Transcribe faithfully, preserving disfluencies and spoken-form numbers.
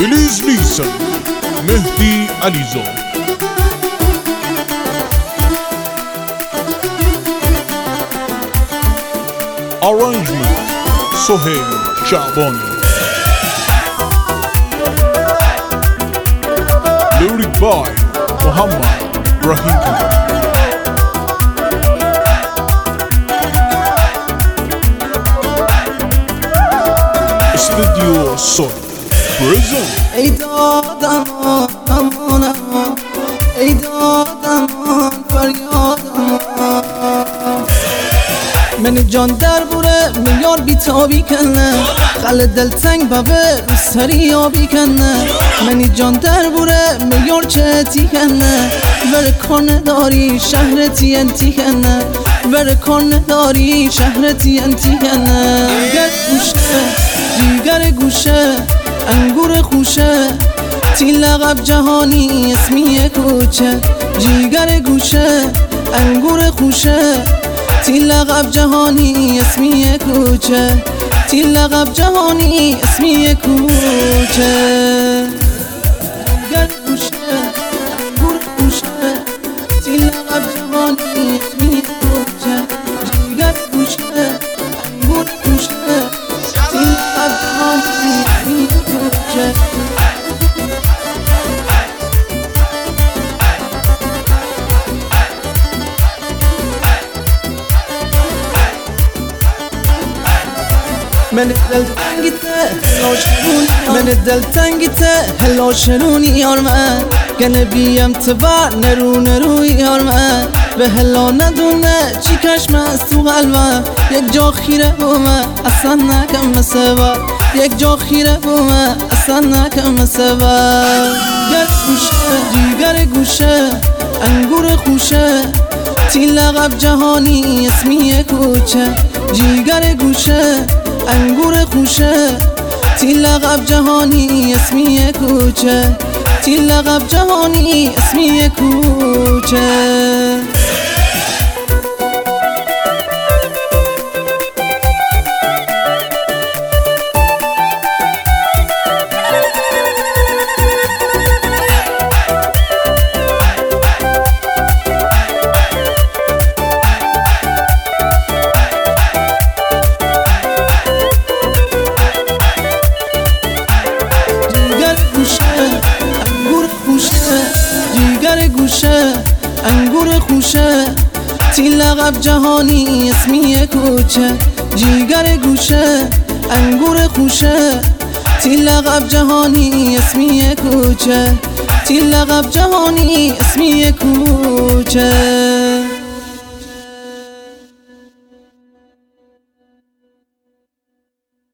Please listen, Mehdi Alizad. Arrangement, Sohail Shabani. Lyric by Muhammad Rahim. Studio Sol present. ای دادمان امانم، ای دادمان فریادم، من جان در بوره میار بیتابی کنه، خل دلتنگ ببه رو سری یابی کنه، منی جان در بوره میار چتی کنه، ور کنه داری شهر تی انتی کنه، ور کنه داری شهر تی انتی کنه. گت گوشه جیگر گوشه انگور خوشه، تی لقب جهانی اسمی کوچه، جیگر گوشه انگور خوشه، تی لقب جهانی اسمی کوچه، تی لقب جهانی اسمی کوچه. جیگر گوشه انگور خوشه، تی لقب جهانی اسمی کوچه، جیگر گوشه انگور خوشه، تی لقب جهانی اسمی کوچه. من دل تنگیته هلا شرونی، من دل تنگیته هلا شرونی یار من، گنه بیم تبر نرو نروی یار من، به هلا ندونه چی کشم از تو قلبم، یک جا خیره بومه اصلا نکم مسبر، یک جا خیره بومه اصلا نکم مسبر. جیگر گوشه جیگر گوشه انگور خوشه، تی لقب جهانی اسمی کوچه، جیگر گوشه انگور خوشه، تی لقب جهانی اسمی کوچه، تی لقب جهانی اسمی کوچه. جیگر گوشه انگور خوشه، تی لقب جهانی اسمی کوچه، جیگر گوشه انگور خوشه، تی لقب جهانی اسمی کوچه، تی لقب جهانی اسمی کوچه.